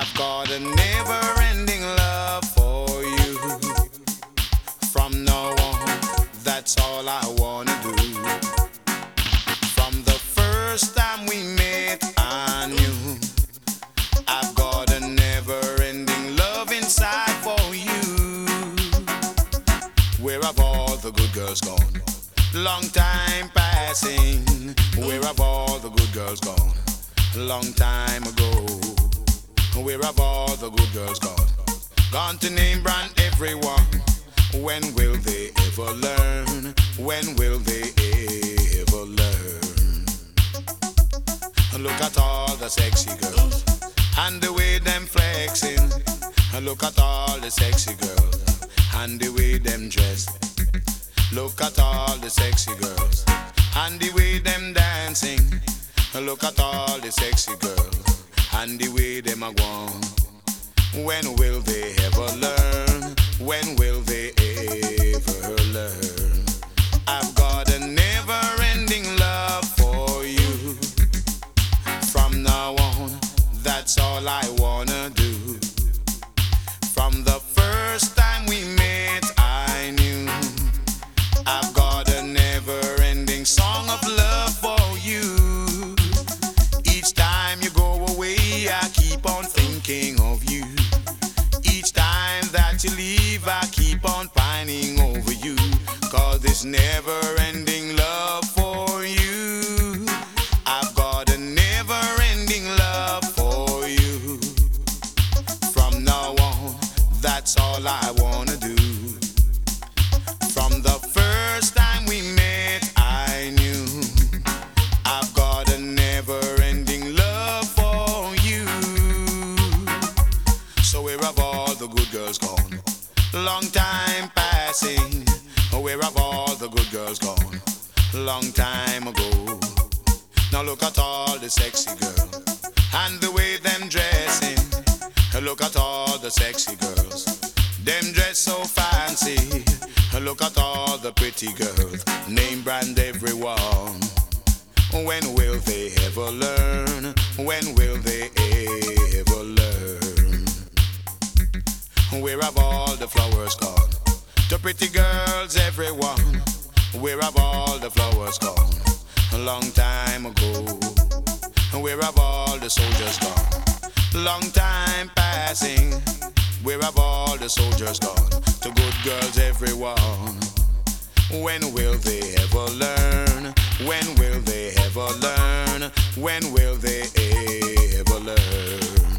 I've got a never-ending love for you. From now on, that's all I wanna do. From the first time we met, I knew I've got a never-ending love inside for you. Where have all the good girls gone? Long time passing. Where have all the good girls gone? Long time ago. Where have all the good girls gone? Gone to name brand everyone. When will they ever learn? When will they ever learn? Look at all the sexy girls and the way them flexing. Look at all the sexy girls and the way them dress. Look at all the sexy girls and the way them dancing. Look at all the sexy girls and the way them are gone. When will they ever learn? When will they ever learn? I've got a never-ending love for you. From now on, that's all I wanna do. From the first time we met, I knew I've got a never-ending song of love for you. Each time you go away, I keep on thinking of you. Each time that you leave, I keep on pining over you. 'Cause this never-ending love for you, I've got a never-ending love for you. From now on, that's all I wanna do. From the first time we met, I knew I've got a never-ending love for you. So where have all the good girls gone? Long time passing. Where have all the good girls gone? Long time ago. Now look at all the sexy girls and the way them dressing. Look at all the sexy girls, them dress so fancy. Look at all the pretty girls, name brand everyone. When will they ever learn? When will they ever learn? Where have all the flowers gone? The pretty girls, everyone. Where have all the flowers gone? A long time ago. Where have all the soldiers gone? Long time passing. Where have all the soldiers gone? The good girls, everyone. When will they ever learn? When will they ever learn? When will they ever learn?